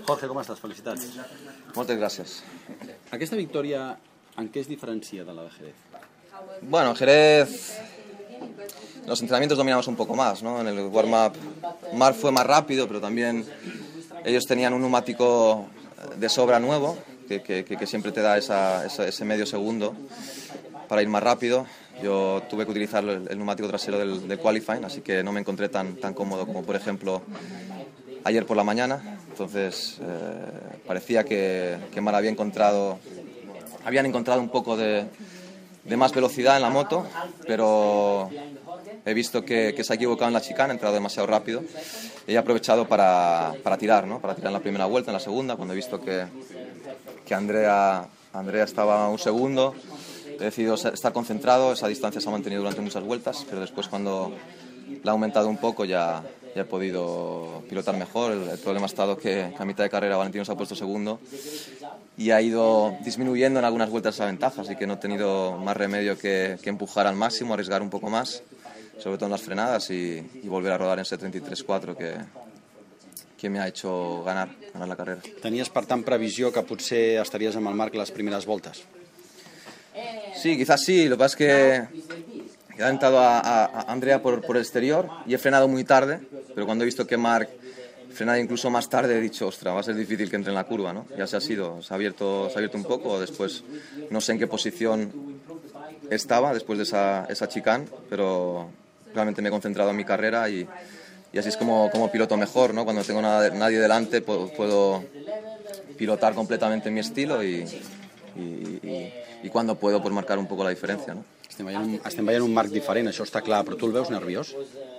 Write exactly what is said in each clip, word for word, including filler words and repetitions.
Jorge, com estàs? Felicitats. Moltes gràcies. Aquesta victòria en què es diferencia de la de Jerez? Bueno, en Jerez en los entrenamientos dominamos un poco más, ¿no? En el warm-up Marc fue más rápido, pero también ellos tenían un neumático de sobra nuevo, que, que, que siempre te da esa, esa, ese medio segundo para ir más rápido. Yo tuve que utilizar el, el neumático trasero del, del qualifying, así que no me encontré tan, tan cómodo como, por ejemplo, ayer por la mañana. Entonces, eh, parecía que, que Mar había encontrado, habían encontrado un poco de, de más velocidad en la moto, pero he visto que, que se ha equivocado en la chicana, ha entrado demasiado rápido y he aprovechado para, para tirar, ¿no? Para tirar en la primera vuelta, en la segunda, cuando he visto que, que Andrea, Andrea estaba un segundo. He decidido estar concentrado, esa distancia se ha mantenido durante muchas vueltas, pero después cuando la ha aumentado un poco ya, ya he podido pilotar mejor. El, el problema ha estado que, que a mitad de carrera Valentino se ha puesto segundo y ha ido disminuyendo en algunas vueltas esa ventaja, así que no he tenido más remedio que, que empujar al máximo, arriesgar un poco más, sobre todo en las frenadas y, y volver a rodar en ese treinta y tres cuatro que, que me ha hecho ganar, ganar la carrera. Tenies, per tant, previsió que potser estaries amb el Marc les primeres voltes? Sí, quizás sí. Lo que pasa es que he entrado a, a, a Andrea por, por el exterior y he frenado muy tarde, pero cuando he visto que Marc frenaba incluso más tarde he dicho, ostras, va a ser difícil que entre en la curva, ¿no? Ya se ha sido, se ha abierto, se ha abierto un poco, después no sé en qué posición estaba después de esa, esa chicane, pero realmente me he concentrado en mi carrera y, y así es como, como piloto mejor, ¿no? Cuando tengo nada, nadie delante puedo, puedo pilotar completamente mi estilo y, y, y i quan puedo pues, marcar un poco la diferència, ¿no? Estem veient, un, estem veient un Marc diferent, això està clar, però tu el veus nerviós?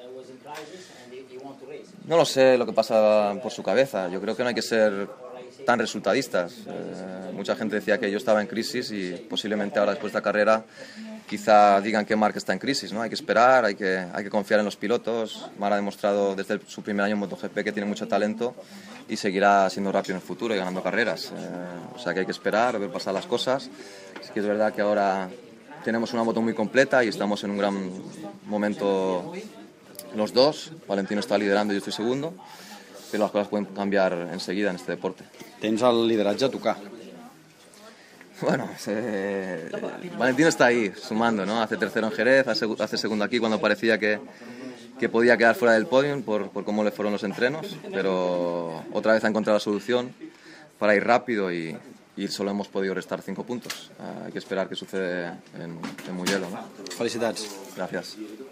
No lo sé lo que pasa por su cabeza. Yo creo que no hay que ser tan resultadistas. Eh, mucha gente decía que yo estaba en crisis y posiblemente ahora después de la carrera quizá digan que Marc está en crisis, ¿no? Hay que esperar, hay que, hay que confiar en los pilotos. Marc ha demostrado desde el, su primer año en MotoGP que tiene mucho talento y seguirá siendo rápido en el futuro y ganando carreras. Eh, o sea que hay que esperar, ver pasar las cosas. Sí que es verdad que ahora tenemos una moto muy completa y estamos en un gran momento los dos. Valentino está liderando y yo estoy segundo, pero las cosas pueden cambiar enseguida en este deporte. Tens el lideratge a tocar. Bueno, eh, Valentino está ahí, sumando, ¿no? Hace tercero en Jerez, hace segundo aquí cuando parecía que, que podía quedar fuera del podium por, por cómo le fueron los entrenos, pero otra vez ha encontrado la solución para ir rápido y, y solo hemos podido restar cinco puntos. Uh, hay que esperar qué sucede en, en Mugello, ¿no? Felicidades. Gracias.